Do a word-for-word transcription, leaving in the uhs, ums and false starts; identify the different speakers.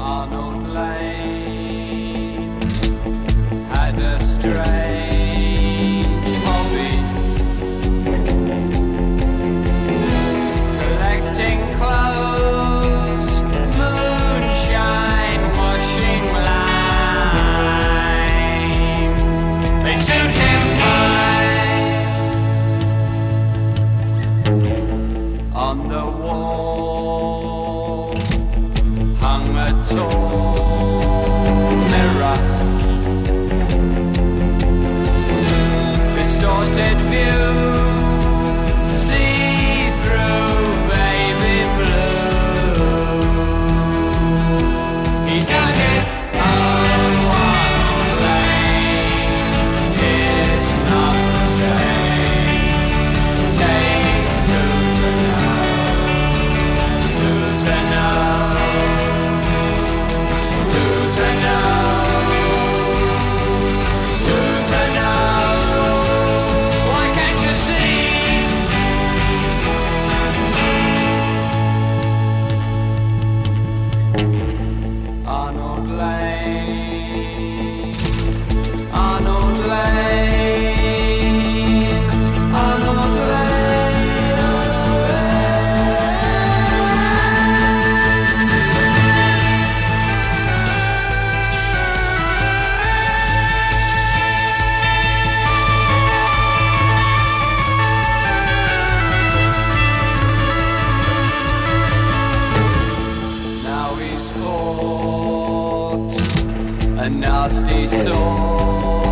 Speaker 1: Arnold Lane had a strange hobby, collecting clothes, moonshine, washing line. They suit him fine. On the wall hung a tall mirror, distorted view, see through baby blue. He dug it on one lane. It's not the same. Takes two to know, two to know. Arnold Lane, Arnold Lane, Arnold Lane, Arnold Lane. Now he's caught a nasty sore.